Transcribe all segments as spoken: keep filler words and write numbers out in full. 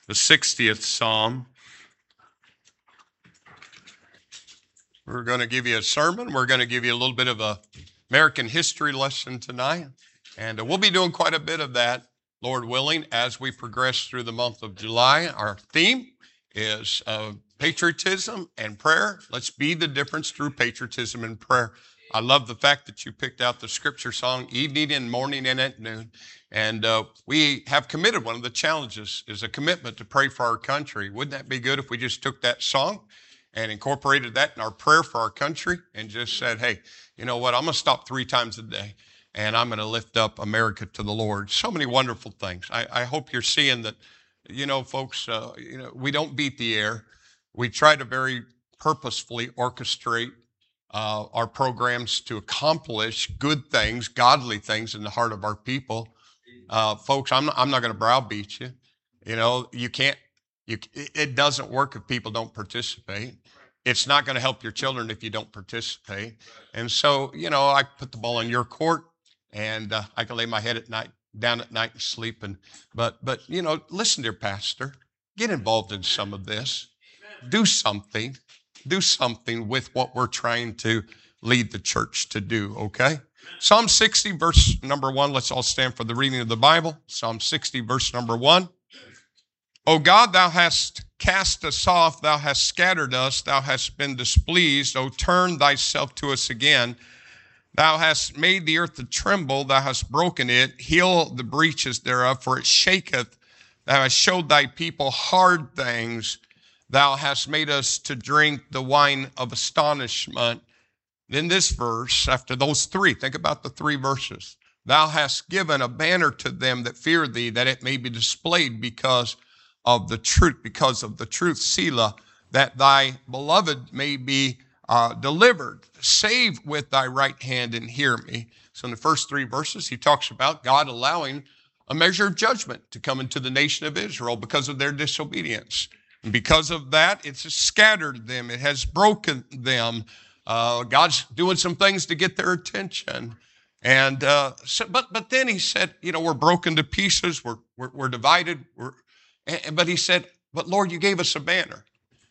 the sixtieth Psalm. We're going to give you a sermon. We're going to give you a little bit of a American history lesson tonight. And uh, we'll be doing quite a bit of that, Lord willing, as we progress through the month of July. Our theme is uh, patriotism and prayer. Let's be the difference through patriotism and prayer. I love the fact that you picked out the scripture song, evening and morning and at noon. And uh, we have committed, one of the challenges is a commitment to pray for our country. Wouldn't that be good if we just took that song and incorporated that in our prayer for our country and just said, hey, you know what, I'm going to stop three times a day and I'm going to lift up America to the Lord. So many wonderful things. I, I hope you're seeing that, you know, folks, uh, you know, we don't beat the air. We try to very purposefully orchestrate uh, our programs to accomplish good things, godly things in the heart of our people. Uh, folks, I'm not, I'm not going to browbeat you. You know, you can't, you, it doesn't work if people don't participate. It's not going to help your children if you don't participate. And so, you know, I put the ball in your court, and uh, I can lay my head at night, down at night and sleep. And but but you know, listen, dear pastor, get involved in some of this. Do something. Do something with what we're trying to lead the church to do. Okay. Psalm sixty, verse number one. Let's all stand for the reading of the Bible. Psalm sixty, verse number one. O God, thou hast cast us off, thou hast scattered us, thou hast been displeased. O turn thyself to us again. Thou hast made the earth to tremble, thou hast broken it. Heal the breaches thereof, for it shaketh. Thou hast showed thy people hard things. Thou hast made us to drink the wine of astonishment. Then this verse, after those three, think about the three verses. Thou hast given a banner to them that fear thee, that it may be displayed because of the truth, because of the truth, Selah, that thy beloved may be uh, delivered. Save with thy right hand and hear me. So in the first three verses, he talks about God allowing a measure of judgment to come into the nation of Israel because of their disobedience. And because of that, it's scattered them. It has broken them. Uh, God's doing some things to get their attention. And uh, so, but but then he said, you know, we're broken to pieces. We're we're, we're divided. We're But he said, but Lord, you gave us a banner.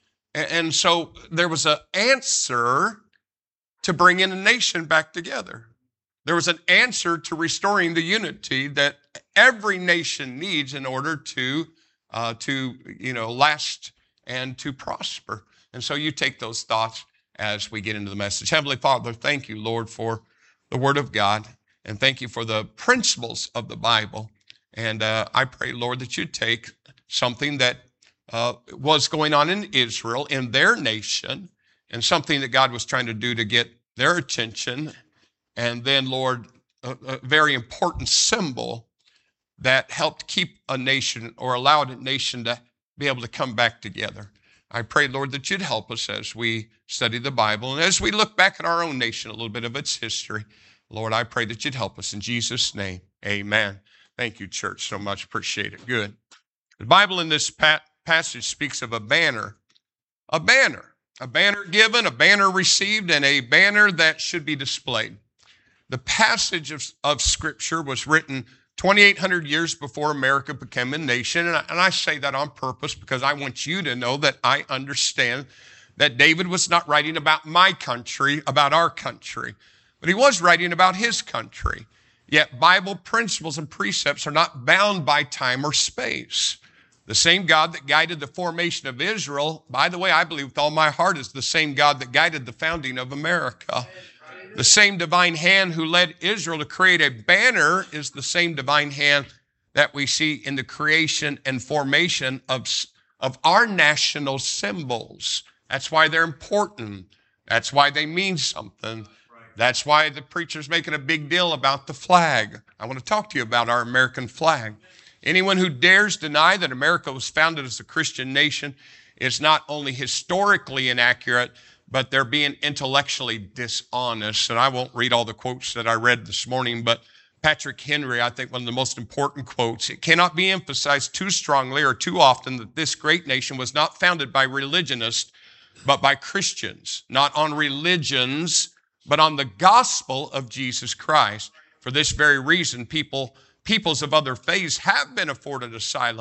And so there was an answer to bringing a nation back together. There was an answer to restoring the unity that every nation needs in order to, uh, to you know, last and to prosper. And so you take those thoughts as we get into the message. Heavenly Father, thank you, Lord, for the Word of God. And thank you for the principles of the Bible. And uh, I pray, Lord, that you take something that uh, was going on in Israel, in their nation, and something that God was trying to do to get their attention. And then, Lord, a, a very important symbol that helped keep a nation or allowed a nation to be able to come back together. I pray, Lord, that you'd help us as we study the Bible and as we look back at our own nation, a little bit of its history. Lord, I pray that you'd help us. In Jesus' name, amen. Thank you, church, so much. Appreciate it. Good. The Bible in this passage speaks of a banner, a banner, a banner given, a banner received, and a banner that should be displayed. The passage of, of Scripture was written twenty-eight hundred years before America became a nation, and I, and I say that on purpose because I want you to know that I understand that David was not writing about my country, about our country, but he was writing about his country. Yet Bible principles and precepts are not bound by time or space. The same God that guided the formation of Israel, by the way, I believe with all my heart, is the same God that guided the founding of America. The same divine hand who led Israel to create a banner is the same divine hand that we see in the creation and formation of, of our national symbols. That's why they're important. That's why they mean something. That's why the preacher's making a big deal about the flag. I want to talk to you about our American flag. Anyone who dares deny that America was founded as a Christian nation is not only historically inaccurate, but they're being intellectually dishonest. And I won't read all the quotes that I read this morning, but Patrick Henry, I think one of the most important quotes, it cannot be emphasized too strongly or too often that this great nation was not founded by religionists, but by Christians, not on religions, but on the gospel of Jesus Christ. For this very reason, people Peoples of other faiths have been afforded asylum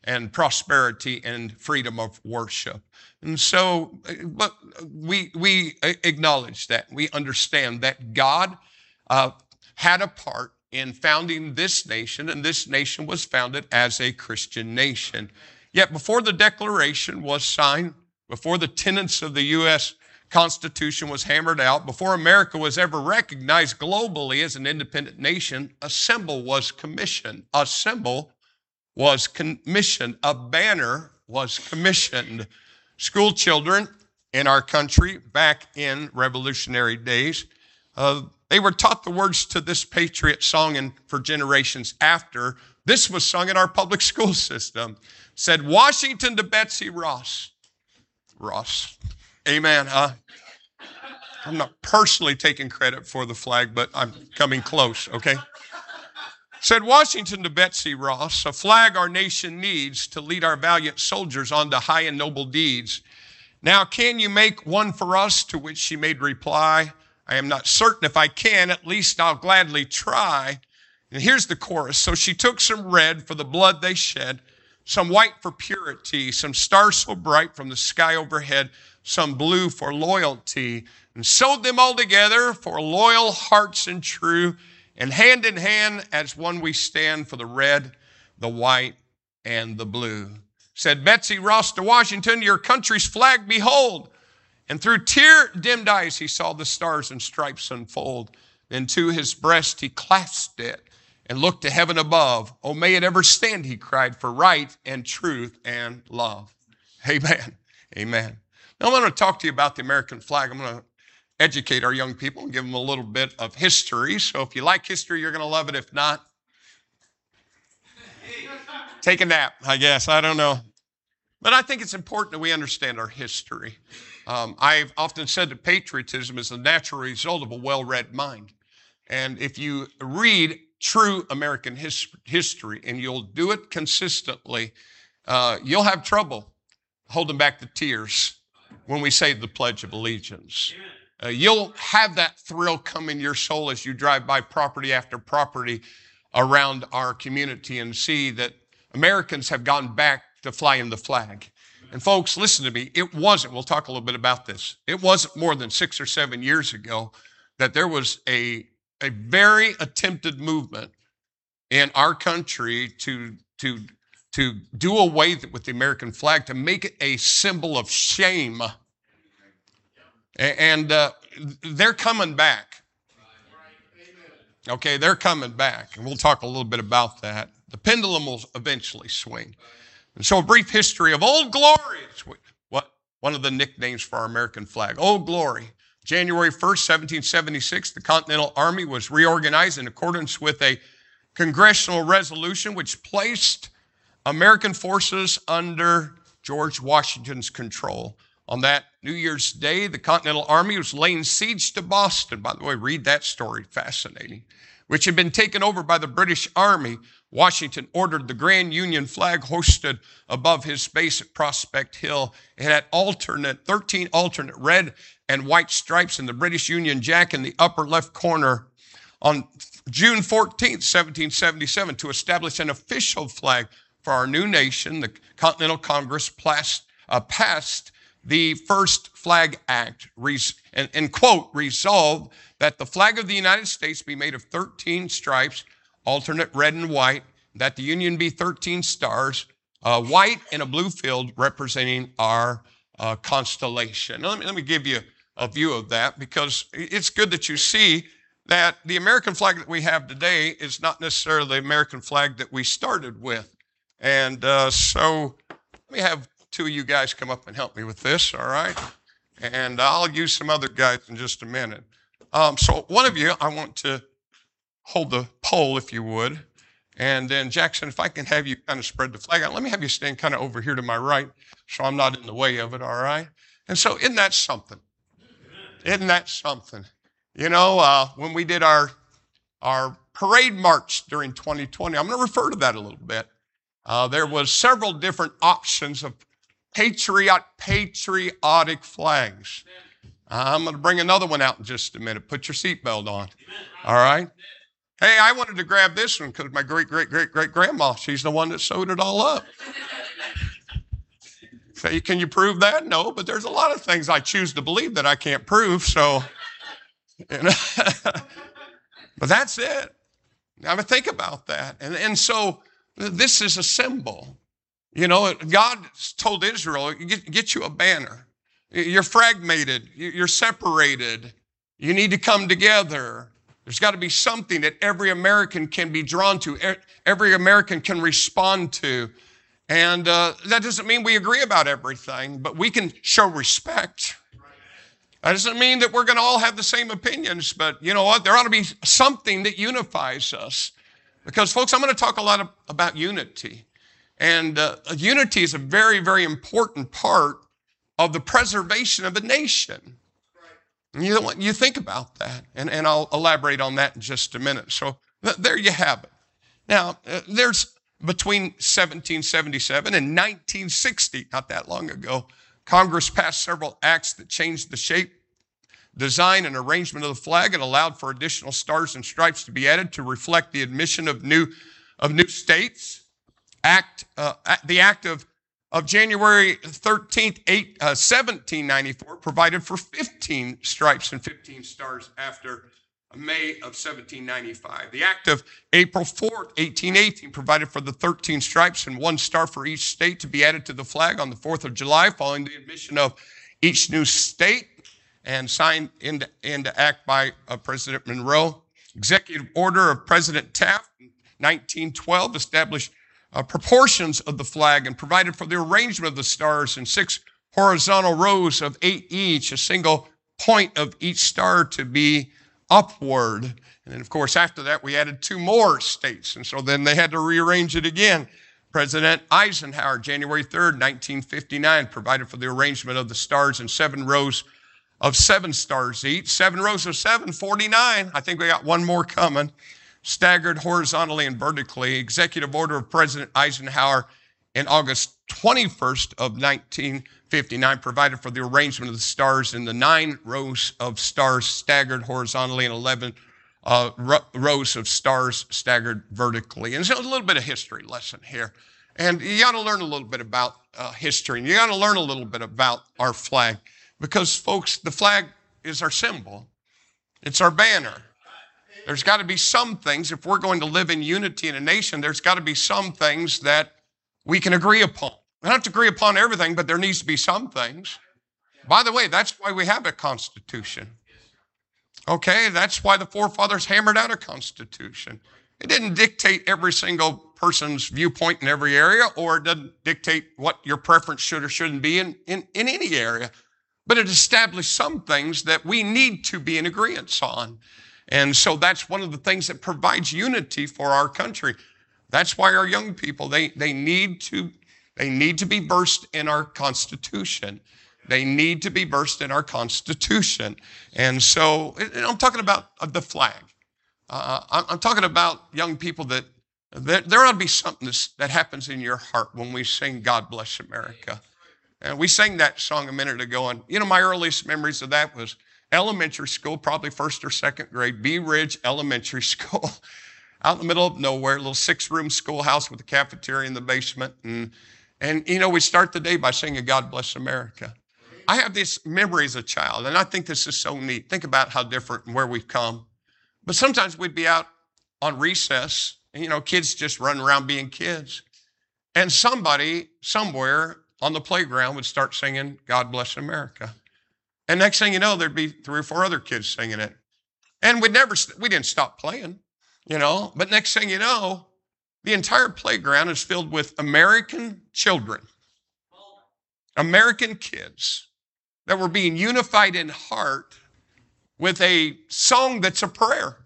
and prosperity and freedom of worship. And so, but we, we acknowledge that. We understand that God uh, had a part in founding this nation, and this nation was founded as a Christian nation. Yet before the Declaration was signed, before the tenets of the U S Constitution was hammered out, before America was ever recognized globally as an independent nation, a symbol was commissioned. A symbol was commissioned. A banner was commissioned. School children in our country back in revolutionary days, uh, they were taught the words to this patriot song, and for generations after, this was sung in our public school system. It said, Washington to Betsy Ross. Ross. Amen, huh? I'm not personally taking credit for the flag, but I'm coming close, okay? Said Washington to Betsy Ross, a flag our nation needs to lead our valiant soldiers on to high and noble deeds. Now, can you make one for us? To which she made reply, I am not certain if I can, at least I'll gladly try. And here's the chorus. So she took some red for the blood they shed, some white for purity, some stars so bright from the sky overhead, some blue for loyalty, and sewed them all together for loyal hearts and true, and hand in hand as one we stand for the red, the white, and the blue. Said Betsy Ross to Washington, your country's flag behold. And through tear-dimmed eyes he saw the stars and stripes unfold. Then to his breast he clasped it and looked to heaven above. Oh, may it ever stand, he cried, for right and truth and love. Amen. Amen. Now I'm going to talk to you about the American flag. I'm going to educate our young people and give them a little bit of history. So if you like history, you're going to love it. If not, take a nap, I guess. I don't know. But I think it's important that we understand our history. Um, I've often said that patriotism is the natural result of a well-read mind. And if you read true American his- history and you'll do it consistently, uh, you'll have trouble holding back the tears when we say the Pledge of Allegiance. Uh, you'll have that thrill come in your soul as you drive by property after property around our community and see that Americans have gone back to flying the flag. And folks, listen to me. It wasn't, we'll talk a little bit about this. It wasn't more than six or seven years ago that there was a, a very attempted movement in our country to, to, to do away with the American flag, to make it a symbol of shame. And uh, they're coming back. Okay, they're coming back. And we'll talk a little bit about that. The pendulum will eventually swing. And so a brief history of Old Glory is what, one of the nicknames for our American flag. Old Glory. January first, seventeen seventy-six, the Continental Army was reorganized in accordance with a congressional resolution which placed American forces under George Washington's control. On that New Year's Day, the Continental Army was laying siege to Boston. By the way, read that story, fascinating. Which had been taken over by the British Army. Washington ordered the Grand Union flag hoisted above his base at Prospect Hill. It had alternate, thirteen alternate red and white stripes in the British Union Jack in the upper left corner. On June fourteenth, seventeen seventy-seven, to establish an official flag for our new nation, the Continental Congress passed, uh, passed the first Flag Act, and, and quote, resolved that the flag of the United States be made of thirteen stripes, alternate red and white, that the Union be thirteen stars, uh, white and a blue field representing our uh, constellation. Now, let me, let me give you a view of that, because it's good that you see that the American flag that we have today is not necessarily the American flag that we started with. And uh, so let me have two of you guys come up and help me with this, all right? And I'll use some other guys in just a minute. Um, so one of you, I want to hold the pole, if you would. And then, Jackson, if I can have you kind of spread the flag out. Let me have you stand kind of over here to my right so I'm not in the way of it, all right? And so isn't that something? Isn't that something? You know, uh, when we did our, our parade march during twenty twenty, I'm going to refer to that a little bit. Uh, there was several different options of patriot, patriotic flags. Uh, I'm going to bring another one out in just a minute. Put your seatbelt on. All right? Hey, I wanted to grab this one because my great, great, great, great grandma, she's the one that sewed it all up. say, can you prove that? No, but there's a lot of things I choose to believe that I can't prove. So, you know, but that's it. Now, think about that. And, and so this is a symbol. You know, God told Israel, get, get you a banner. You're fragmented. You're separated. You need to come together. There's got to be something that every American can be drawn to, every American can respond to. And uh, that doesn't mean we agree about everything, but we can show respect. That doesn't mean that we're going to all have the same opinions, but you know what? There ought to be something that unifies us. Because, folks, I'm going to talk a lot of, about unity. And uh, unity is a very, very important part of the preservation of a nation. You, you think about that, and, and I'll elaborate on that in just a minute. So th- there you have it. Now, uh, there's between seventeen seventy-seven and nineteen sixty, not that long ago, Congress passed several acts that changed the shape, design, and arrangement of the flag and allowed for additional stars and stripes to be added to reflect the admission of new, of new states. Act, uh, the act of of January thirteenth, seventeen ninety-four provided for fifteen stripes and fifteen stars after May of seventeen ninety-five. The act of April fourth, eighteen eighteen provided for the thirteen stripes and one star for each state to be added to the flag on the fourth of July following the admission of each new state, and signed into, into act by uh, President Monroe. Executive order of President Taft in nineteen twelve established Uh, proportions of the flag and provided for the arrangement of the stars in six horizontal rows of eight each, a single point of each star to be upward. And then, of course, after that, we added two more states. And so then they had to rearrange it again. President Eisenhower, January third, nineteen fifty-nine, provided for the arrangement of the stars in seven rows of seven stars each. Seven rows of seven, forty-nine. I think we got one more coming. Staggered horizontally and vertically. Executive order of President Eisenhower in August twenty-first of nineteen fifty-nine provided for the arrangement of the stars in the nine rows of stars staggered horizontally and eleven uh, ro- rows of stars staggered vertically. And so a little bit of history lesson here. And you got to learn a little bit about uh, history, and you got to learn a little bit about our flag. Because, folks, the flag is our symbol. It's our banner. There's got to be some things, if we're going to live in unity in a nation, there's got to be some things that we can agree upon. We don't have to agree upon everything, but there needs to be some things. By the way, that's why we have a constitution. Okay, that's why the forefathers hammered out a constitution. It didn't dictate every single person's viewpoint in every area, or it doesn't dictate what your preference should or shouldn't be in, in, in any area. But it established some things that we need to be in agreement on. And so that's one of the things that provides unity for our country. That's why our young people, they, they, need to, they need to be versed in our Constitution. They need to be versed in our Constitution. And so I'm talking about the flag. Uh, I'm talking about young people that, that there ought to be something that happens in your heart when we sing God Bless America. And we sang that song a minute ago, and you know, my earliest memories of that was elementary school, probably first or second grade, Bee Ridge Elementary School, out in the middle of nowhere, a little six-room schoolhouse with a cafeteria in the basement. And, and you know, we start the day by singing God Bless America. I have this memory as a child, and I think this is so neat. Think about how different and where we've come. But sometimes we'd be out on recess, and, you know, kids just running around being kids. And somebody, somewhere on the playground would start singing God Bless America. And next thing you know, there'd be three or four other kids singing it. And we'd never, we didn't stop playing, you know. But next thing you know, the entire playground is filled with American children, American kids that were being unified in heart with a song that's a prayer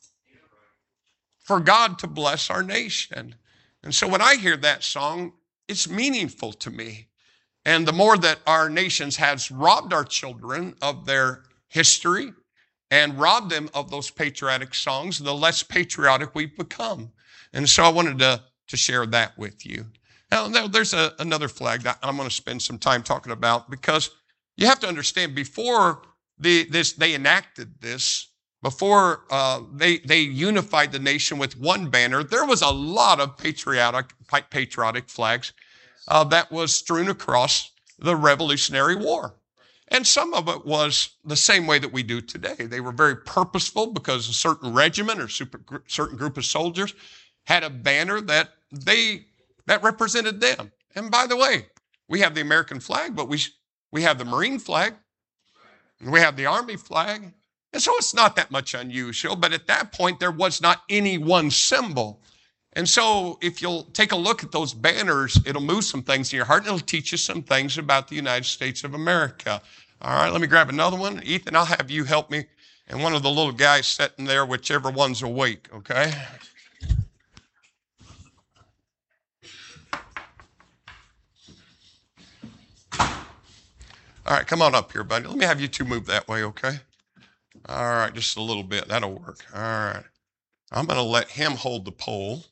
for God to bless our nation. And so when I hear that song, it's meaningful to me. And the more that our nations has robbed our children of their history and robbed them of those patriotic songs, the less patriotic we've become. And so I wanted to, to share that with you. Now, there's a, another flag that I'm going to spend some time talking about, because you have to understand, before the, this, they enacted this, before uh, they, they unified the nation with one banner, there was a lot of patriotic, patriotic flags Uh, that was strewn across the Revolutionary War. And some of it was the same way that we do today. They were very purposeful because a certain regiment or super, certain group of soldiers had a banner that they that represented them. And by the way, we have the American flag, but we we have the Marine flag, and we have the Army flag. And so it's not that much unusual, but at that point there was not any one symbol. And so if you'll take a look at those banners, it'll move some things in your heart, and it'll teach you some things about the United States of America. All right, let me grab another one. Ethan, I'll have you help me. And one of the little guys sitting there, whichever one's awake, okay? All right, come on up here, buddy. Let me have you two move that way, okay? All right, just a little bit. That'll work. All right. I'm going to let him hold the pole.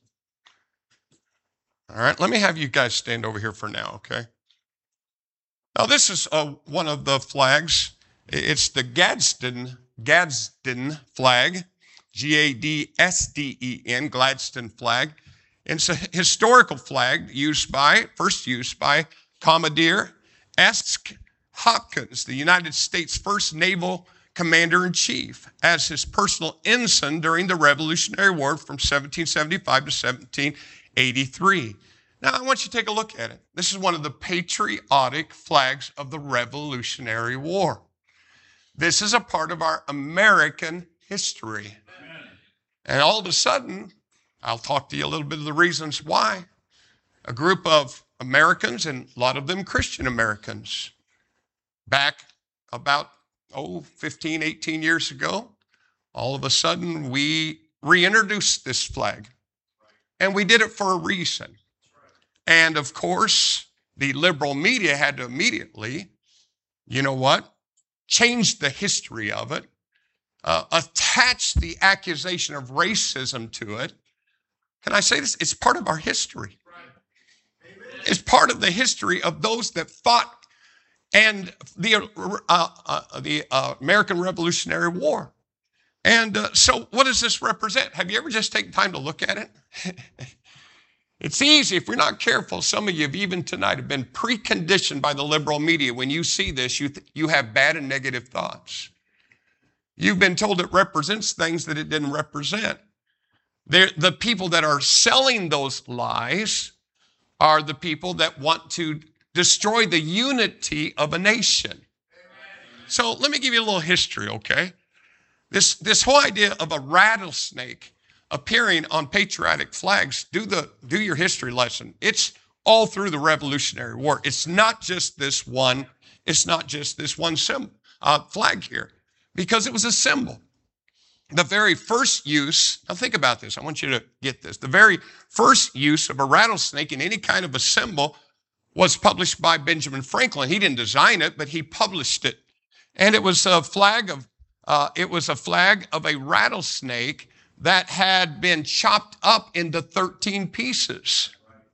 All right, let me have you guys stand over here for now, okay? Now, this is uh, one of the flags. It's the Gadsden, Gadsden flag, G A D S D E N, Gladstone flag. It's a historical flag used by, first used by Commodore S. Hopkins, the United States' first naval commander-in-chief, as his personal ensign during the Revolutionary War from seventeen seventy-five to seventeen eighty-three. Now, I want you to take a look at it. This is one of the patriotic flags of the Revolutionary War. This is a part of our American history. Amen. And all of a sudden, I'll talk to you a little bit of the reasons why. A group of Americans, and a lot of them Christian Americans, back about, oh, fifteen, eighteen years ago, all of a sudden we reintroduced this flag. And we did it for a reason. And of course, the liberal media had to immediately, you know what, change the history of it, uh, attach the accusation of racism to it. Can I say this? It's part of our history. It's part of the history of those that fought and the, uh, uh, the uh, American Revolutionary War. And uh, so what does this represent? Have you ever just taken time to look at it? It's easy. If we're not careful, some of you have even tonight have been preconditioned by the liberal media. When you see this, you, th- you have bad and negative thoughts. You've been told it represents things that it didn't represent. They're, the people that are selling those lies are the people that want to destroy the unity of a nation. So let me give you a little history, okay? This, this whole idea of a rattlesnake appearing on patriotic flags, do the do your history lesson. It's all through the Revolutionary War. It's not just this one, it's not just this one symbol, uh, flag here, because it was a symbol. The very first use, now think about this, I want you to get this. The very first use of a rattlesnake in any kind of a symbol was published by Benjamin Franklin. He didn't design it, but he published it. And it was a flag of, uh, it was a flag of a rattlesnake that had been chopped up into thirteen pieces.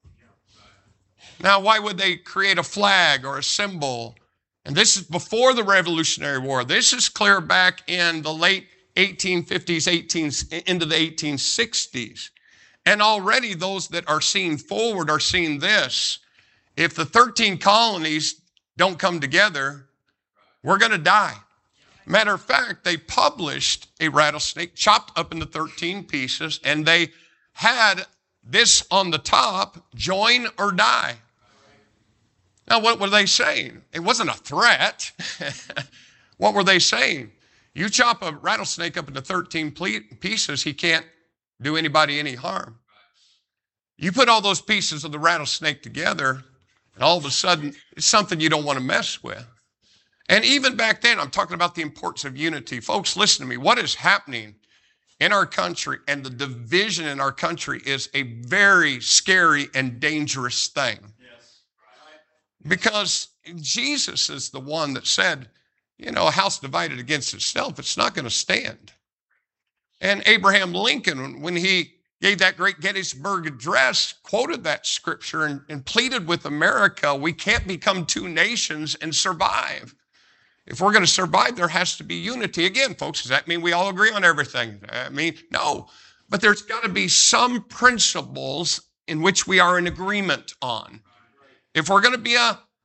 Now, why would they create a flag or a symbol? And this is before the Revolutionary War. This is clear back in the late eighteen fifties, eighteen, into the eighteen sixties. And already those that are seeing forward are seeing this. If the thirteen colonies don't come together, we're going to die. Matter of fact, they published a rattlesnake chopped up into thirteen pieces, and they had this on the top, join or die. Now, what were they saying? It wasn't a threat. What were they saying? You chop a rattlesnake up into thirteen pieces, he can't do anybody any harm. You put all those pieces of the rattlesnake together, and all of a sudden, it's something you don't want to mess with. And even back then, I'm talking about the importance of unity. Folks, listen to me. What is happening in our country and the division in our country is a very scary and dangerous thing. Yes. Because Jesus is the one that said, you know, a house divided against itself, it's not going to stand. And Abraham Lincoln, when he gave that great Gettysburg Address, quoted that scripture and, and pleaded with America, we can't become two nations and survive. If we're going to survive, there has to be unity. Again, folks, does that mean we all agree on everything? I mean, no. But there's got to be some principles in which we are in agreement on. If we're going to be a,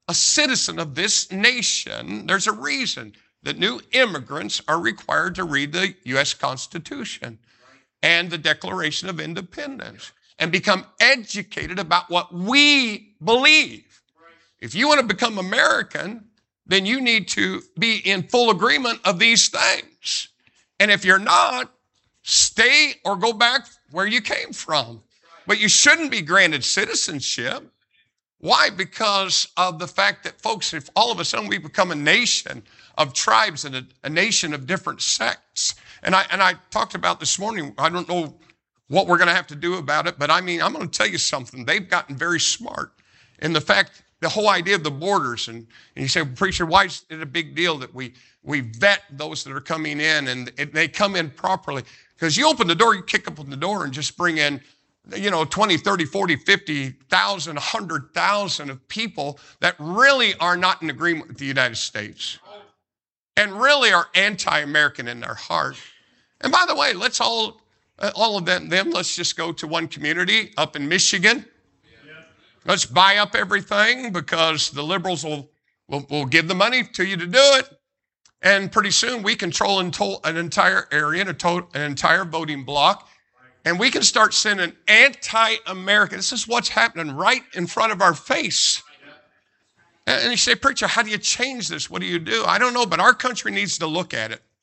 a citizen of this nation, there's a reason that new immigrants are required to read the U S Constitution and the Declaration of Independence and become educated about what we believe. If you want to become American, then you need to be in full agreement of these things. And if you're not, stay or go back where you came from. But you shouldn't be granted citizenship. Why? Because of the fact that, folks, if all of a sudden we become a nation of tribes and a, a nation of different sects, and I and I talked about this morning, I don't know what we're going to have to do about it, but I mean, I'm going to tell you something. They've gotten very smart in the fact, the whole idea of the borders, and, and you say, preacher, why is it a big deal that we, we vet those that are coming in and it, they come in properly? Because you open the door, you kick open the door and just bring in, you know, twenty, thirty, forty, fifty thousand, one hundred thousand of people that really are not in agreement with the United States and really are anti-American in their heart. And by the way, let's all, all of them, them, let's just go to one community up in Michigan. Let's buy up everything because the liberals will, will, will give the money to you to do it. And pretty soon we control an entire area, an entire voting block. And we can start sending anti-American. This is what's happening right in front of our face. And you say, preacher, how do you change this? What do you do? I don't know, but our country needs to look at it.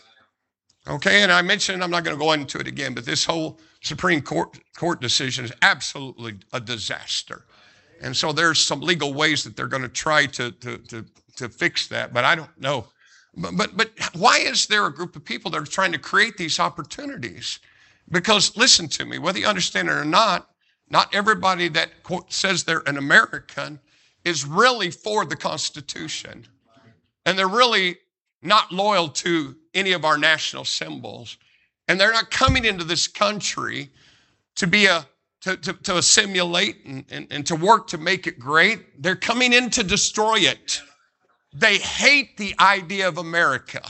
Okay, and I mentioned, I'm not going to go into it again, but this whole Supreme Court, court decision is absolutely a disaster. And so there's some legal ways that they're going to try to, to, to, to fix that, but I don't know. But, but, but why is there a group of people that are trying to create these opportunities? Because listen to me, whether you understand it or not, not everybody that quote, says they're an American is really for the Constitution. And they're really not loyal to any of our national symbols. And they're not coming into this country to be a, to, to, to assimilate and, and, and to work to make it great. They're coming in to destroy it. They hate the idea of America.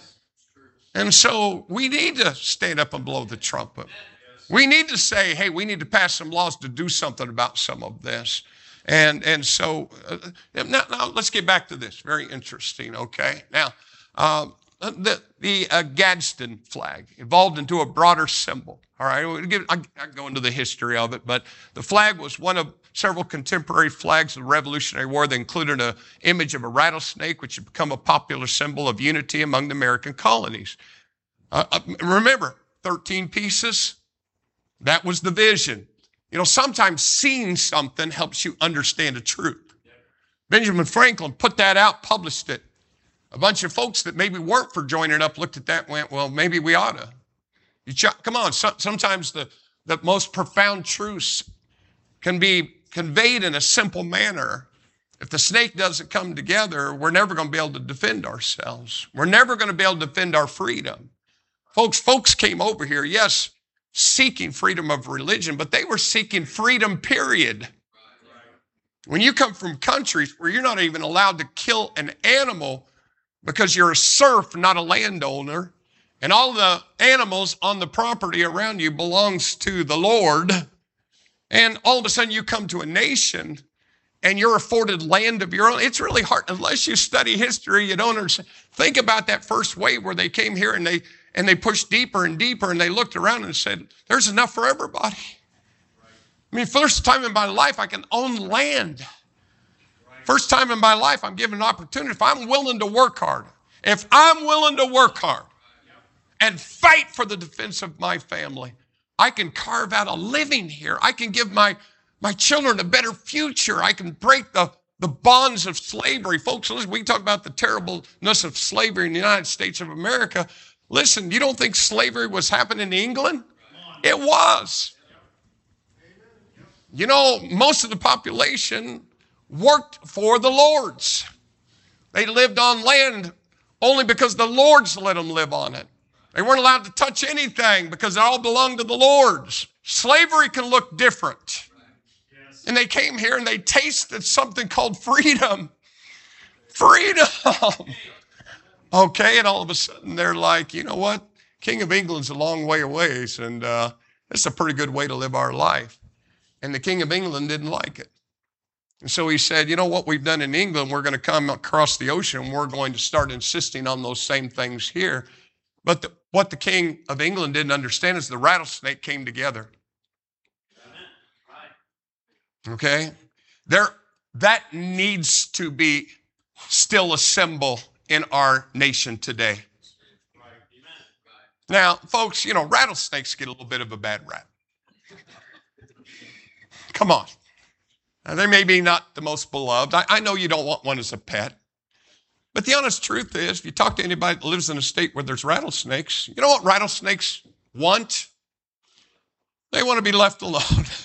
And so we need to stand up and blow the trumpet. We need to say, hey, we need to pass some laws to do something about some of this. And, and so uh, now, now let's get back to this. Very interesting, okay? Now, um, the, the uh, Gadsden flag evolved into a broader symbol. All right, I can go into the history of it, but the flag was one of several contemporary flags of the Revolutionary War that included an image of a rattlesnake, which had become a popular symbol of unity among the American colonies. Uh, remember, thirteen pieces, that was the vision. You know, sometimes seeing something helps you understand a truth. Benjamin Franklin put that out, published it. A bunch of folks that maybe weren't for joining up looked at that and went, well, maybe we ought to. You ch- come on, so, sometimes the, the most profound truths can be conveyed in a simple manner. If the snake doesn't come together, we're never going to be able to defend ourselves. We're never going to be able to defend our freedom. Folks, folks came over here, yes, seeking freedom of religion, but they were seeking freedom, period. When you come from countries where you're not even allowed to kill an animal because you're a serf, not a landowner, and all the animals on the property around you belongs to the Lord, and all of a sudden you come to a nation and you're afforded land of your own, it's really hard. Unless you study history, you don't understand. Think about that first wave where they came here and they and they pushed deeper and deeper and they looked around and said, there's enough for everybody. I mean, first time in my life I can own land. First time in my life I'm given an opportunity. If I'm willing to work hard, if I'm willing to work hard and fight for the defense of my family, I can carve out a living here. I can give my, my children a better future. I can break the, the bonds of slavery. Folks, listen, we talk about the terribleness of slavery in the United States of America. Listen, you don't think slavery was happening in England? It was. You know, most of the population worked for the lords. They lived on land only because the lords let them live on it. They weren't allowed to touch anything because it all belonged to the lords. Slavery can look different. Yes. And they came here and they tasted something called freedom. Freedom. Okay, and all of a sudden they're like, you know what? King of England's a long way away, and uh, it's a pretty good way to live our life. And the King of England didn't like it. And so he said, you know what we've done in England, we're going to come across the ocean and we're going to start insisting on those same things here. But the, what the king of England didn't understand is the rattlesnake came together. Okay? There, that needs to be still a symbol in our nation today. Now, folks, you know, rattlesnakes get a little bit of a bad rap. Come on. Now, they may be not the most beloved. I, I know you don't want one as a pet. But the honest truth is, if you talk to anybody that lives in a state where there's rattlesnakes, you know what rattlesnakes want? They want to be left alone.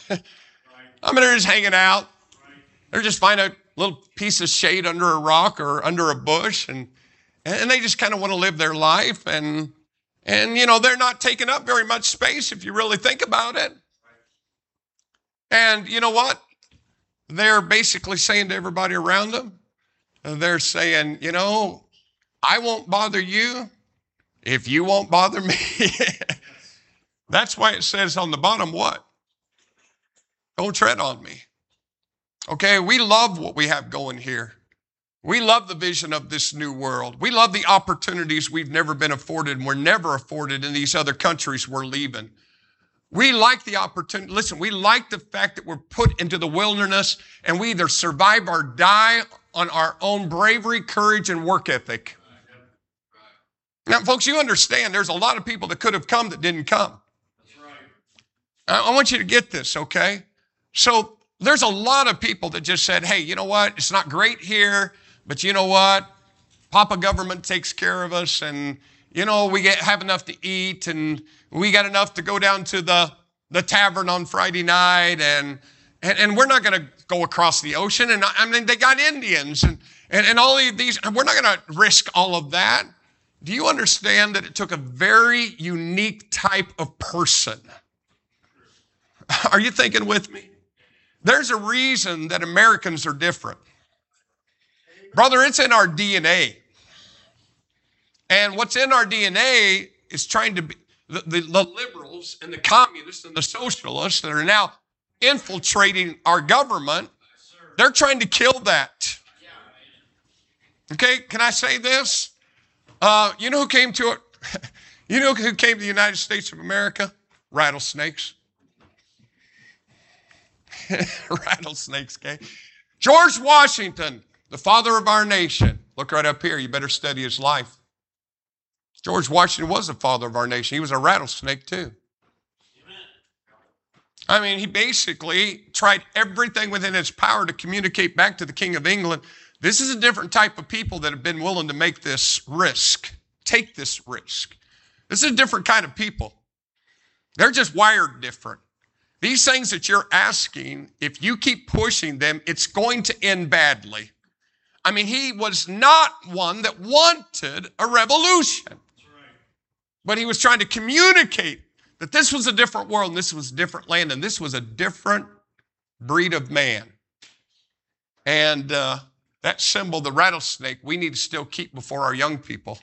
I mean, they're just hanging out. They're just find a little piece of shade under a rock or under a bush, and, and they just kind of want to live their life. And, and, you know, they're not taking up very much space if you really think about it. And you know what? They're basically saying to everybody around them, they're saying, you know, I won't bother you if you won't bother me. That's why it says on the bottom, what? Don't tread on me. Okay, we love what we have going here. We love the vision of this new world. We love the opportunities we've never been afforded and we're never afforded in these other countries we're leaving. We like the opportunity. Listen, we like the fact that we're put into the wilderness and we either survive or die on our own bravery, courage, and work ethic. Now, folks, you understand there's a lot of people that could have come that didn't come. That's right. I want you to get this, okay? So there's a lot of people that just said, hey, you know what? It's not great here, but you know what? Papa government takes care of us, and you know, we get, have enough to eat, and we got enough to go down to the, the tavern on Friday night, and, and, and we're not going to go across the ocean. And I mean, they got Indians and, and, and all of these, we're not going to risk all of that. Do you understand that it took a very unique type of person? Are you thinking with me? There's a reason that Americans are different. Brother, it's in our D N A. And what's in our D N A is trying to be, the, the, the liberals and the communists and the socialists that are now infiltrating our government, they're trying to kill that. Okay, can I say this? Uh, you know who came to it? You know who came to the United States of America? Rattlesnakes. Rattlesnakes, okay? George Washington, the father of our nation. Look right up here. You better study his life. George Washington was the father of our nation. He was a rattlesnake too. I mean, he basically tried everything within his power to communicate back to the King of England. This is a different type of people that have been willing to make this risk, take this risk. This is a different kind of people. They're just wired different. These things that you're asking, if you keep pushing them, it's going to end badly. I mean, he was not one that wanted a revolution. But he was trying to communicate that this was a different world and this was a different land and this was a different breed of man. And uh, that symbol, the rattlesnake, we need to still keep before our young people.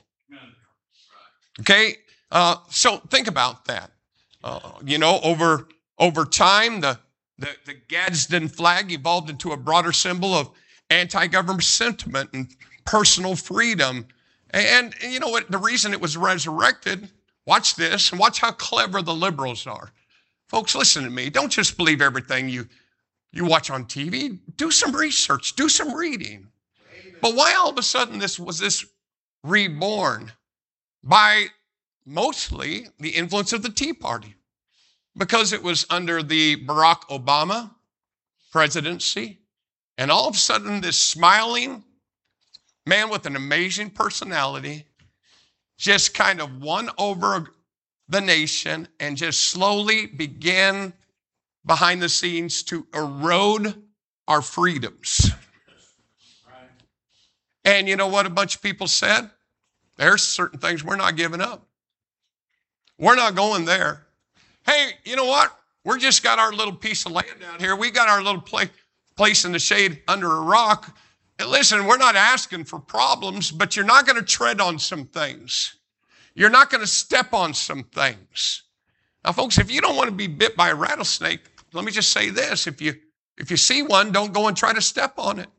Okay? Uh, so think about that. Uh, you know, over, over time, the, the, the Gadsden flag evolved into a broader symbol of anti-government sentiment and personal freedom. And, and you know what? The reason it was resurrected, watch this, and watch how clever the liberals are. Folks, listen to me. Don't just believe everything you, you watch on T V. Do some research. Do some reading. Amen. But why all of a sudden this was this reborn? By mostly the influence of the Tea Party. Because it was under the Barack Obama presidency. And all of a sudden this smiling man with an amazing personality just kind of won over the nation and just slowly began behind the scenes to erode our freedoms. Right. And you know what a bunch of people said? There's certain things we're not giving up. We're not going there. Hey, you know what? We're just got our little piece of land out here. We got our little place, place in the shade under a rock. And listen, we're not asking for problems, but you're not going to tread on some things. You're not going to step on some things. Now, folks, if you don't want to be bit by a rattlesnake, let me just say this. If you If you see one, don't go and try to step on it.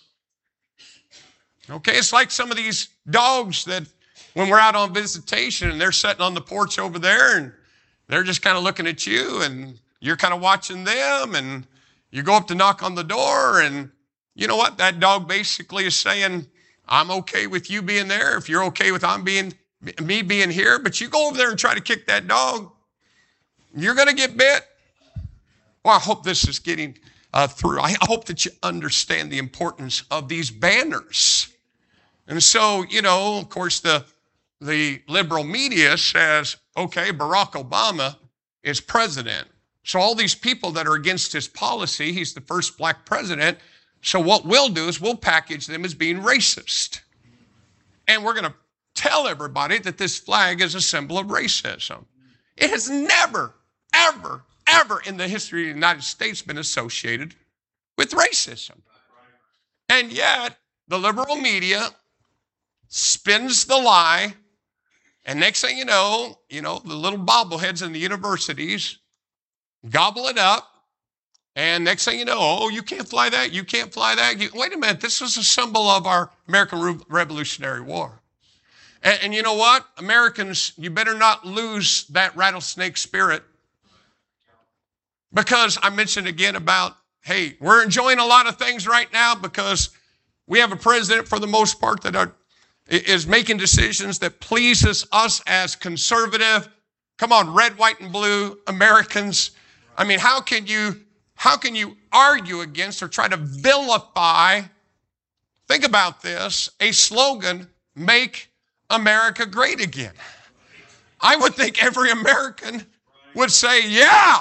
Okay, it's like some of these dogs that when we're out on visitation and they're sitting on the porch over there and they're just kind of looking at you and you're kind of watching them and you go up to knock on the door and you know what? That dog basically is saying, I'm okay with you being there if you're okay with I'm being, me being here, but you go over there and try to kick that dog, you're going to get bit. Well, I hope this is getting uh, through. I hope that you understand the importance of these banners. And so, you know, of course, the, the liberal media says, okay, Barack Obama is president. So all these people that are against his policy, he's the first black president. So what we'll do is we'll package them as being racist. And we're going to tell everybody that this flag is a symbol of racism. It has never, ever, ever in the history of the United States been associated with racism. And yet, the liberal media spins the lie, and next thing you know, you know, the little bobbleheads in the universities gobble it up, and next thing you know, oh, you can't fly that, you can't fly that. You, wait a minute, this was a symbol of our American Re- Revolutionary War. And, and you know what? Americans, you better not lose that rattlesnake spirit, because I mentioned again about, hey, we're enjoying a lot of things right now because we have a president for the most part that are is making decisions that pleases us as conservative, come on, red, white, and blue Americans. I mean, how can you, how can you argue against or try to vilify, think about this, a slogan, make America great again? I would think every American would say, yeah.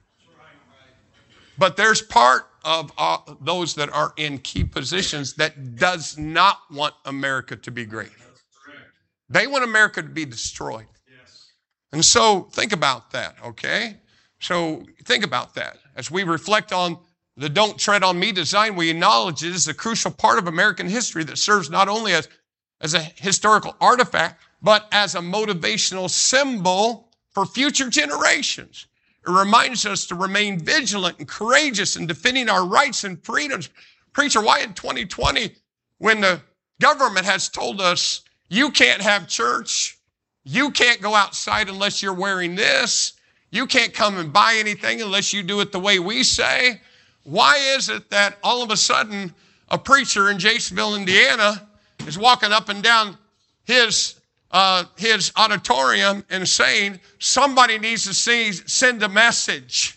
But there's part of uh, those that are in key positions that does not want America to be great. They want America to be destroyed. And so think about that, okay? So think about that. As we reflect on the Don't Tread on Me design, we acknowledge it is a crucial part of American history that serves not only as, as a historical artifact, but as a motivational symbol for future generations. It reminds us to remain vigilant and courageous in defending our rights and freedoms. Preacher, why in twenty twenty, when the government has told us, you can't have church, you can't go outside unless you're wearing this, you can't come and buy anything unless you do it the way we say, why is it that all of a sudden a preacher in Jasonville, Indiana is walking up and down his Uh, his auditorium and saying somebody needs to see, send a message?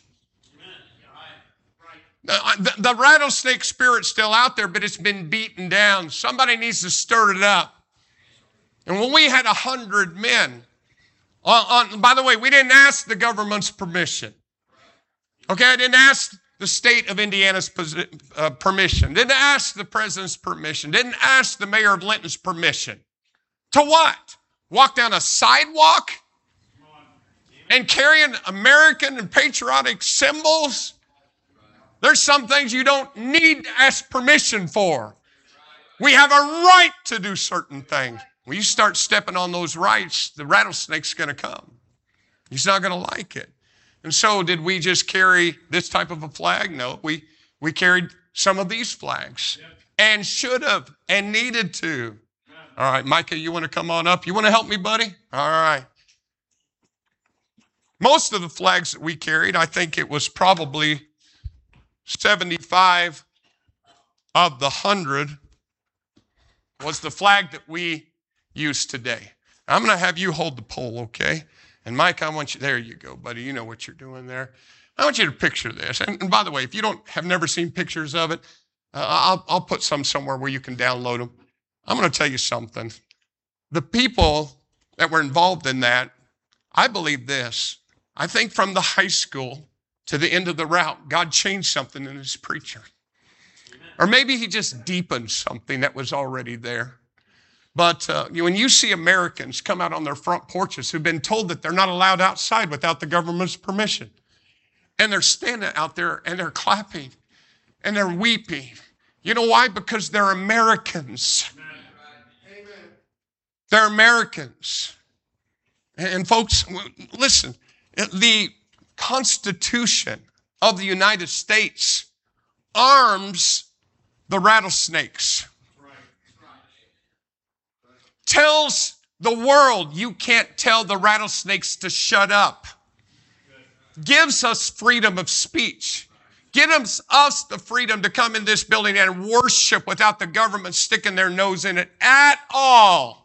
The, the, the rattlesnake spirit's still out there, but it's been beaten down. Somebody needs to stir it up. And when we had a hundred men, on, on, by the way, we didn't ask the government's permission. Okay, I didn't ask the state of Indiana's uh, permission. Didn't ask the president's permission. Didn't ask the mayor of Linton's permission. To what? Walk down a sidewalk and carrying American and patriotic symbols? There's some things you don't need to ask permission for. We have a right to do certain things. When you start stepping on those rights, the rattlesnake's going to come. He's not going to like it. And so did we just carry this type of a flag? No, we, we carried some of these flags and should have and needed to. All right, Micah, you want to come on up? You want to help me, buddy? All right. Most of the flags that we carried, I think it was probably seventy-five of the one hundred was the flag that we use today. I'm going to have you hold the pole, okay? And Mike, I want you, there you go, buddy. You know what you're doing there. I want you to picture this. And, and by the way, if you don't have never seen pictures of it, uh, I'll, I'll put some somewhere where you can download them. I'm going to tell you something. The people that were involved in that, I believe this. I think from the high school to the end of the route, God changed something in his preacher. Or maybe he just deepened something that was already there. But uh, when you see Americans come out on their front porches who've been told that they're not allowed outside without the government's permission, and they're standing out there and they're clapping and they're weeping. You know why? Because they're Americans. They're Americans. And folks, listen, the Constitution of the United States arms the rattlesnakes. Tells the world you can't tell the rattlesnakes to shut up. Gives us freedom of speech. Gives us the freedom to come in this building and worship without the government sticking their nose in it at all.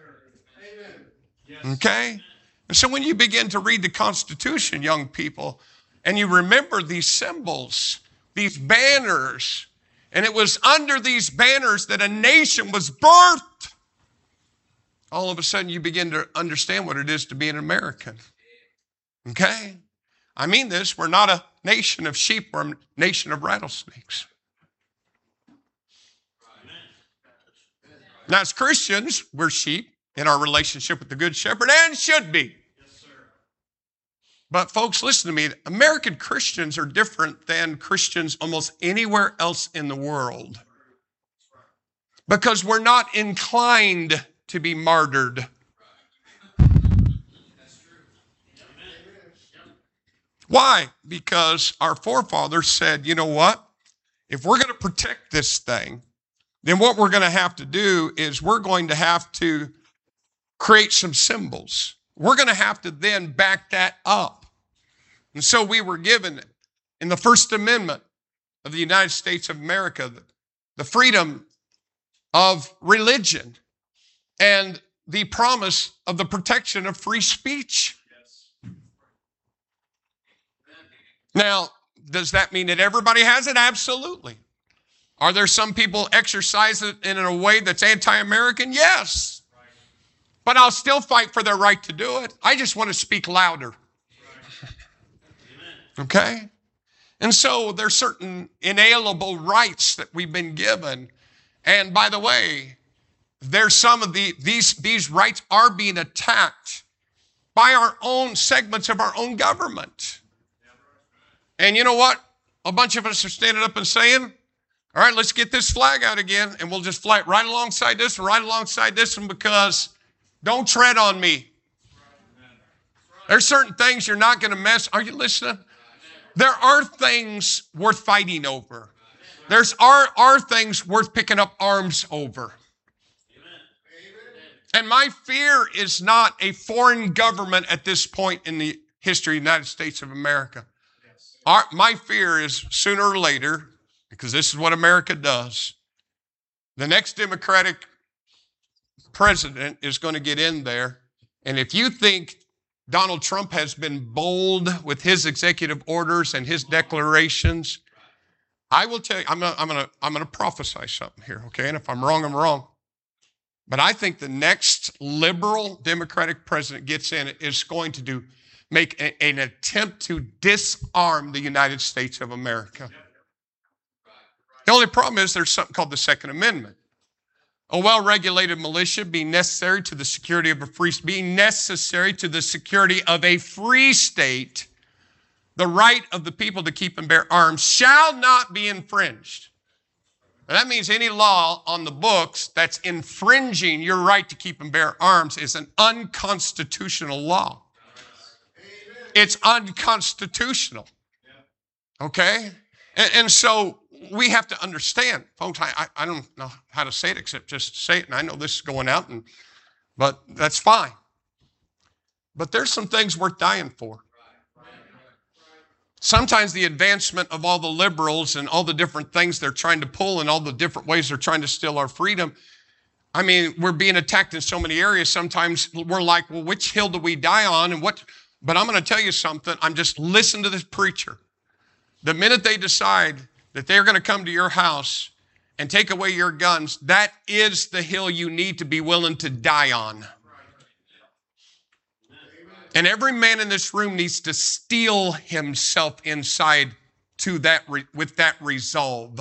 Okay? And so when you begin to read the Constitution, young people, and you remember these symbols, these banners, and it was under these banners that a nation was birthed, all of a sudden you begin to understand what it is to be an American. Okay? I mean this, we're not a nation of sheep, we're a nation of rattlesnakes. Now as Christians, we're sheep in our relationship with the Good Shepherd, and should be. But folks, listen to me. American Christians are different than Christians almost anywhere else in the world. Because we're not inclined to be martyred. Why? Because our forefathers said, you know what? If we're going to protect this thing, then what we're going to have to do is we're going to have to create some symbols. We're going to have to then back that up. And so we were given in the First Amendment of the United States of America the freedom of religion and the promise of the protection of free speech. Now, does that mean that everybody has it? Absolutely. Are there some people exercise it in a way that's anti-American? Yes. But I'll still fight for their right to do it. I just want to speak louder. Okay? And so there's certain inalienable rights that we've been given. And by the way, there's some of the, these, these rights are being attacked by our own segments of our own government. And you know what? A bunch of us are standing up and saying, all right, let's get this flag out again, and we'll just fly it right alongside this and right alongside this one, because don't tread on me. There's certain things you're not going to mess. Are you listening? There are things worth fighting over. There's are, are things worth picking up arms over. And my fear is not a foreign government at this point in the history of the United States of America. Our, my fear is sooner or later, because this is what America does, the next Democratic president is going to get in there. And if you think Donald Trump has been bold with his executive orders and his declarations, I will tell you, I'm going I'm to I'm going to prophesy something here, okay? And if I'm wrong, I'm wrong. But I think the next liberal Democratic president gets in is going to do make a, an attempt to disarm the United States of America. The only problem is there's something called the Second Amendment. A well-regulated militia being necessary to the security of a free being necessary to the security of a free state, the right of the people to keep and bear arms shall not be infringed. And that means any law on the books that's infringing your right to keep and bear arms is an unconstitutional law. It's unconstitutional. Okay? And, and so we have to understand, folks, I, I, I don't know how to say it except just to say it, and I know this is going out, and but that's fine. But there's some things worth dying for. Sometimes the advancement of all the liberals and all the different things they're trying to pull and all the different ways they're trying to steal our freedom, I mean, we're being attacked in so many areas. Sometimes we're like, well, which hill do we die on? And what? But I'm going to tell you something. I'm just listening to this preacher. The minute they decide that they're going to come to your house and take away your guns, that is the hill you need to be willing to die on. And every man in this room needs to steel himself inside to that re- with that resolve.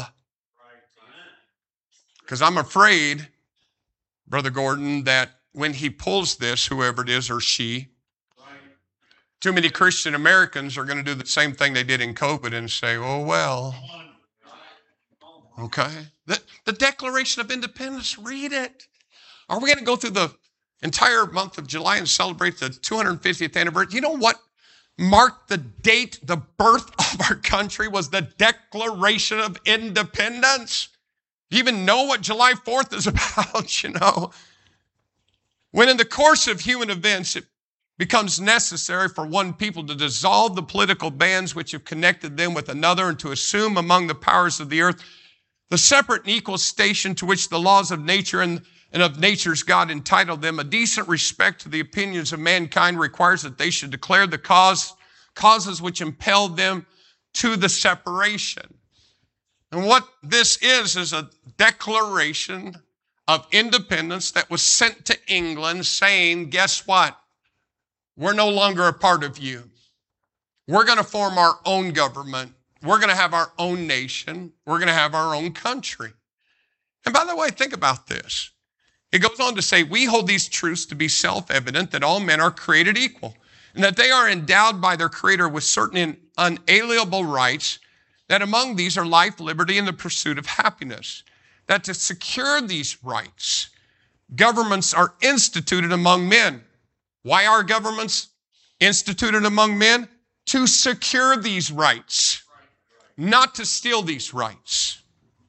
Because I'm afraid, Brother Gordon, that when he pulls this, whoever it is or she, too many Christian Americans are going to do the same thing they did in COVID and say, oh, well. Okay. The, the Declaration of Independence, read it. Are we going to go through the entire month of July and celebrate the two hundred fiftieth anniversary? You know what marked the date, the birth of our country was the Declaration of Independence. Do you even know what July fourth is about, you know? When in the course of human events, it becomes necessary for one people to dissolve the political bands which have connected them with another and to assume among the powers of the earth the separate and equal station to which the laws of nature and, and of nature's God entitled them. A decent respect to the opinions of mankind requires that they should declare the cause, causes which impelled them to the separation. And what this is, is a declaration of independence that was sent to England saying, guess what? We're no longer a part of you. We're going to form our own government. We're going to have our own nation. We're going to have our own country. And by the way, think about this. It goes on to say, we hold these truths to be self-evident that all men are created equal and that they are endowed by their Creator with certain unalienable rights, that among these are life, liberty, and the pursuit of happiness. That to secure these rights, governments are instituted among men. Why are governments instituted among men? To secure these rights, not to steal these rights.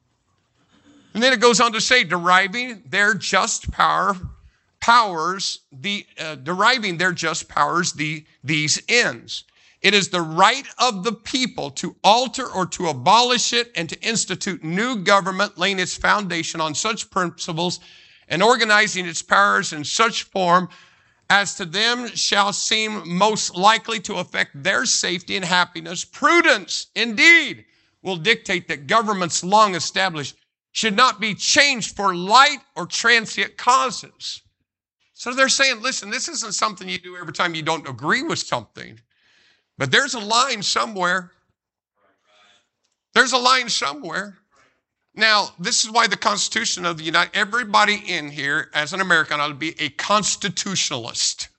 And then it goes on to say, deriving their just power, powers, the uh, deriving their just powers, the these ends. It is the right of the people to alter or to abolish it and to institute new government, laying its foundation on such principles and organizing its powers in such form as to them shall seem most likely to affect their safety and happiness. Prudence, indeed, will dictate that governments long established should not be changed for light or transient causes. So they're saying, listen, this isn't something you do every time you don't agree with something. But there's a line somewhere. There's a line somewhere. Now, this is why the Constitution of the United, everybody in here as an American ought to be a constitutionalist.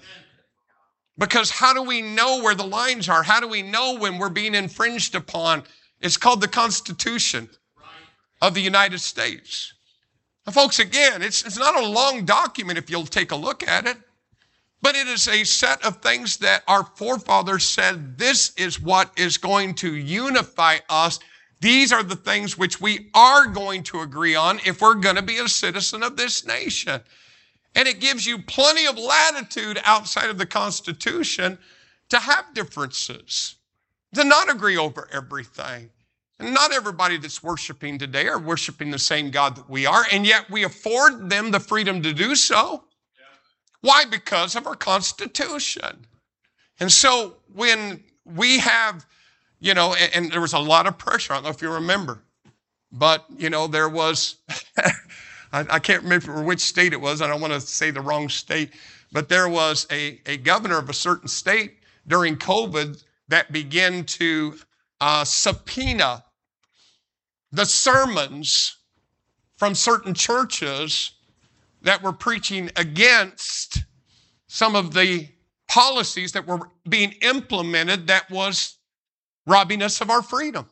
Because how do we know where the lines are? How do we know when we're being infringed upon? It's called the Constitution of the United States. Now, folks, again, it's, it's not a long document if you'll take a look at it. But it is a set of things that our forefathers said, this is what is going to unify us. These are the things which we are going to agree on if we're going to be a citizen of this nation. And it gives you plenty of latitude outside of the Constitution to have differences, to not agree over everything. And not everybody that's worshiping today are worshiping the same God that we are, and yet we afford them the freedom to do so. Why? Because of our Constitution. And so when we have, you know, and, and there was a lot of pressure, I don't know if you remember, but, you know, there was, I, I can't remember which state it was, I don't want to say the wrong state, but there was a, a governor of a certain state during COVID that began to uh, subpoena the sermons from certain churches that were preaching against some of the policies that were being implemented that was robbing us of our freedom.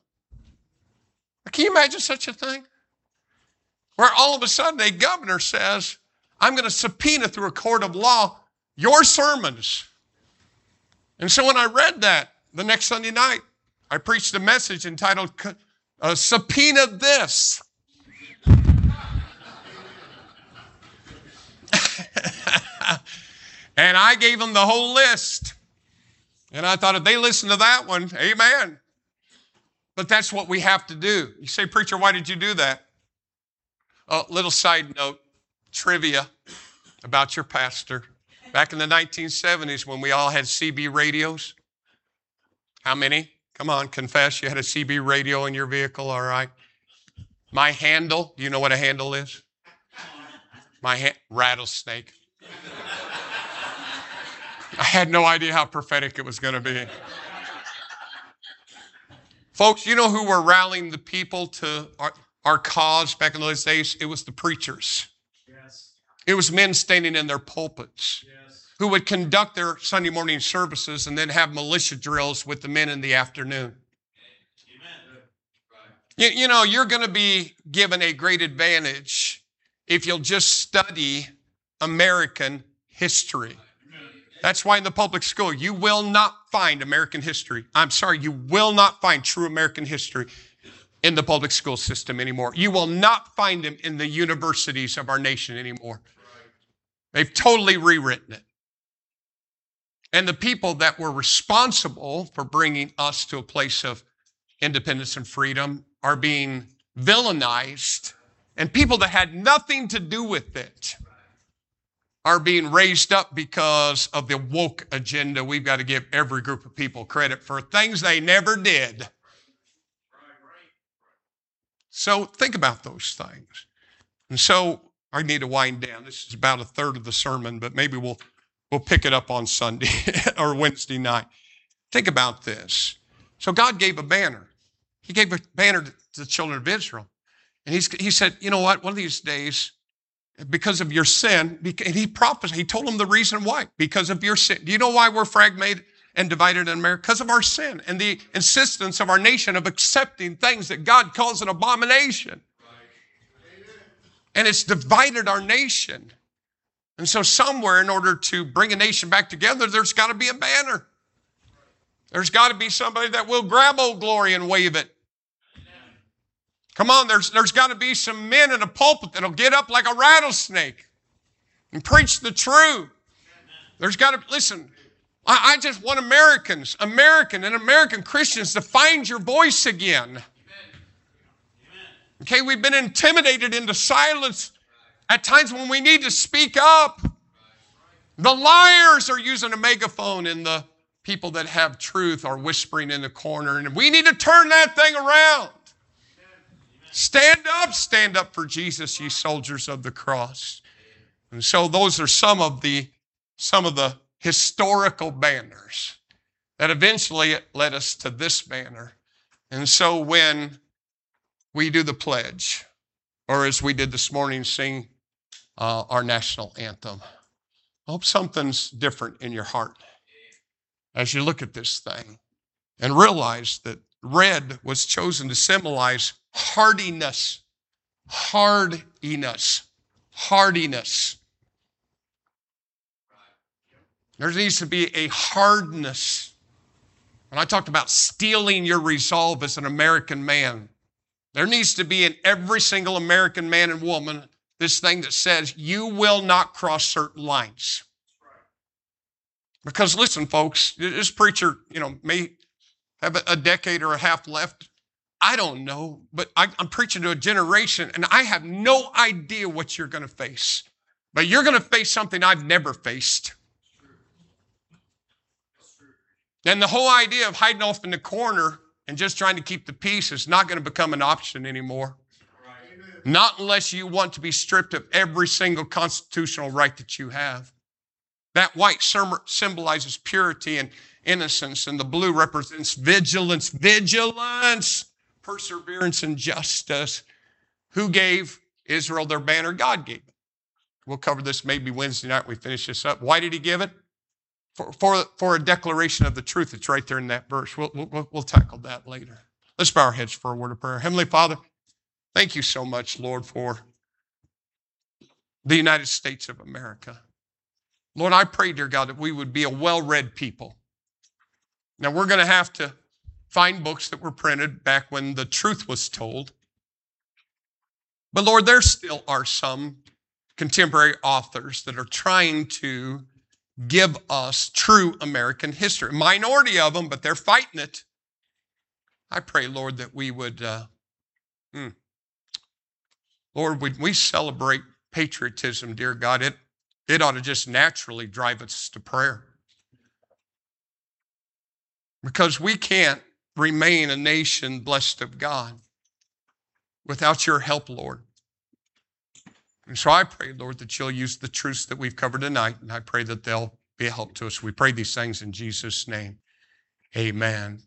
Can you imagine such a thing? Where all of a sudden a governor says, I'm going to subpoena through a court of law your sermons. And so when I read that the next Sunday night, I preached a message entitled, uh, Subpoena This. And I gave them the whole list. And I thought if they listen to that one, amen. But that's what we have to do. You say, preacher, why did you do that? A little side note, trivia about your pastor. Back in the nineteen seventies when we all had C B radios. How many? Come on, confess you had a C B radio in your vehicle, all right. My handle, do you know what a handle is? My ha- rattlesnake. I had no idea how prophetic it was going to be. Folks, you know who were rallying the people to our, our cause back in those days? It was the preachers. Yes. It was men standing in their pulpits. Yes. Who would conduct their Sunday morning services and then have militia drills with the men in the afternoon. Amen. You, you know, you're going to be given a great advantage if you'll just study American history. That's why in the public school, you will not find American history. I'm sorry, you will not find true American history in the public school system anymore. You will not find them in the universities of our nation anymore. They've totally rewritten it. And the people that were responsible for bringing us to a place of independence and freedom are being villainized. And people that had nothing to do with it are being raised up because of the woke agenda. We've got to give every group of people credit for things they never did. So think about those things. And so I need to wind down. This is about a third of the sermon, but maybe we'll we'll pick it up on Sunday or Wednesday night. Think about this. So God gave a banner. He gave a banner to the children of Israel. And he's, he said, you know what, one of these days, because of your sin, and he prophesied, he told them the reason why, because of your sin. Do you know why we're fragmented and divided in America? Because of our sin and the insistence of our nation of accepting things that God calls an abomination. And it's divided our nation. And so somewhere in order to bring a nation back together, there's got to be a banner. There's got to be somebody that will grab Old Glory and wave it. Come on, there's, there's got to be some men in a pulpit that'll get up like a rattlesnake and preach the truth. There's got to, listen, I, I just want Americans, American and American Christians to find your voice again. Okay, we've been intimidated into silence at times when we need to speak up. The liars are using a megaphone and the people that have truth are whispering in the corner. And we need to turn that thing around. Stand up, stand up for Jesus, ye soldiers of the cross. And so those are some of the, some of the historical banners that eventually led us to this banner. And so when we do the pledge, or as we did this morning, sing uh, our national anthem, I hope something's different in your heart as you look at this thing and realize that red was chosen to symbolize hardiness, hardiness, hardiness. There needs to be a hardness. When I talked about steeling your resolve as an American man, there needs to be in every single American man and woman this thing that says you will not cross certain lines. Because listen, folks, this preacher, you know, may have a decade or a half left. I don't know, but I, I'm preaching to a generation, and I have no idea what you're going to face. But you're going to face something I've never faced. And the whole idea of hiding off in the corner and just trying to keep the peace is not going to become an option anymore. Not unless you want to be stripped of every single constitutional right that you have. That white symbolizes purity and innocence, and the blue represents vigilance, vigilance, perseverance, and justice. Who gave Israel their banner? God gave it. We'll cover this maybe Wednesday night when we finish this up. Why did he give it? For, for, for a declaration of the truth. It's right there in that verse. We'll, we'll, we'll tackle that later. Let's bow our heads for a word of prayer. Heavenly Father, thank you so much, Lord, for the United States of America. Lord, I pray, dear God, that we would be a well-read people. Now, we're going to have to find books that were printed back when the truth was told. But Lord, there still are some contemporary authors that are trying to give us true American history. A minority of them, but they're fighting it. I pray, Lord, that we would, uh, hmm, Lord, when we celebrate patriotism, dear God, it, it ought to just naturally drive us to prayer. Because we can't remain a nation blessed of God without your help, Lord. And so I pray, Lord, that you'll use the truths that we've covered tonight, and I pray that they'll be a help to us. We pray these things in Jesus' name. Amen.